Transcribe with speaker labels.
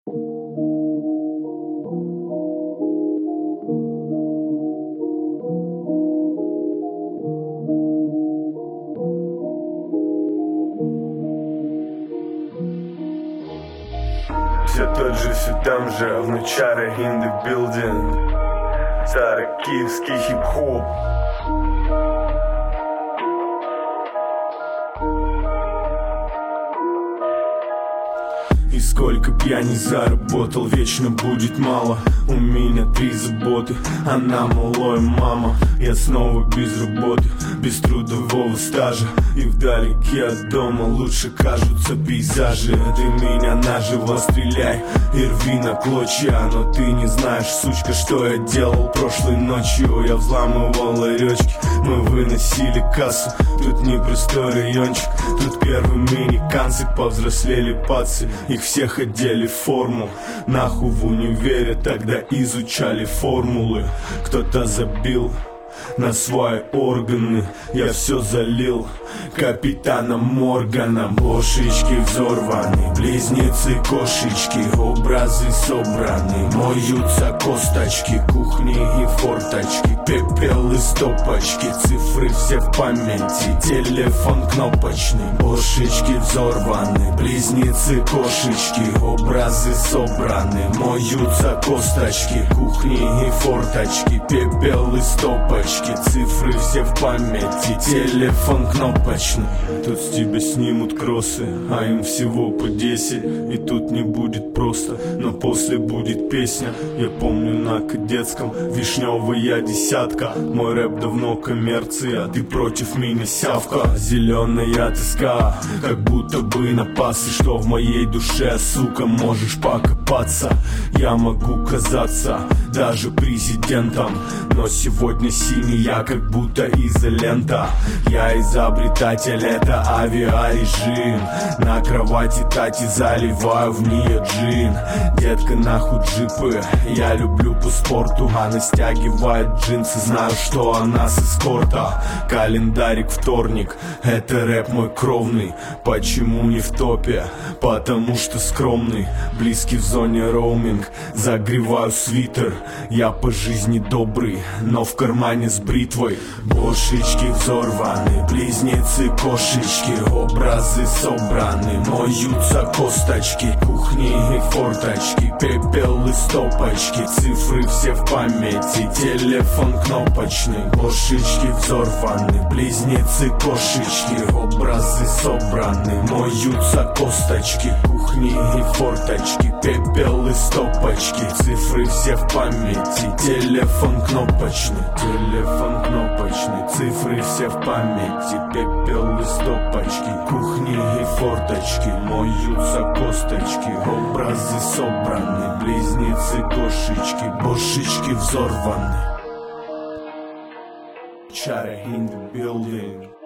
Speaker 1: Все тот же, все там же, внучара in the building. Старый киевский хип-хоп. И сколько б я не заработал, вечно будет мало. У меня 3 заботы, она малой мама. Я снова без работы, без трудового стажа. И вдалеке от дома лучше кажутся пейзажи. Ты меня наживо стреляй и рви на клочья. Но ты не знаешь, сучка, что я делал прошлой ночью. Я взламывал ларечки, мы выносили кассу. Тут не простой райончик, тут первые мини-канцы. Повзрослели пацы, их всех одели в форму. Нахуй в универе тогда изучали формулы. Кто-то забил на свои органы, я все залил капитана Моргана. Бошечки взорваны, близнецы-кошечки, образы собраны, моются косточки, кухни и форточки, пепел и стопочки, цифры все в памяти, телефон кнопочный. Бошечки взорваны, близнецы-кошечки, образы собраны, моются косточки, кухни и форточки, пепел и стопочки, цифры все в памяти, телефон кнопочный. Тут с тебя снимут кроссы, а им всего по 10. И тут не будет просто, но после будет песня. Я помню на кадетском, вишневая десятка. Мой рэп давно коммерция, ты против меня сявка. Зеленая тоска, как будто бы на пасы. Что в моей душе, сука, можешь покопаться. Я могу казаться даже президентом, но сегодня синяя, как будто изолента. Я изобретатель, это авиарежим. На кровати тати заливаю в нее джин. Детка, нахуй джипы, я люблю по спорту. Она стягивает джинсы, знаю, что она с эскорта. Календарик вторник, это рэп мой кровный. Почему не в топе? Потому что скромный. Близкий в зоне роуминг, загреваю свитер. Я по жизни добрый, но в кармане с бритвой. Бошечки взорваны, близнецы-кошечки, образы собраны, моются косточки, кухни и форточки, пепел и стопочки, цифры все в памяти, телефон кнопочный. Бошечки взорваны, близнецы-кошечки, образы собраны, моются косточки, кухни и форточки, пепел и стопочки, цифры все в памяти, телефон кнопочный. Телефон кнопочный, цифры все в памяти, пепел и стопочки, кухни и форточки, моются косточки, образы собраны, близнецы-кошечки, бошечки взорваны. Чара in the building.